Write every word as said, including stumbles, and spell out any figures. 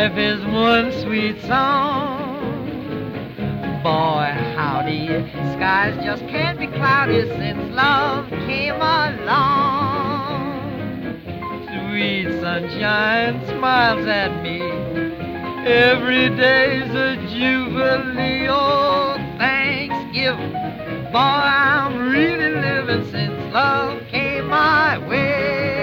life is one sweet song. Boy, howdy, skies just can't be cloudy since love came along. Sweet sunshine smiles at me. Every day's a jubilee. Oh, Thanksgiving. Boy, I'm really living since love came my way.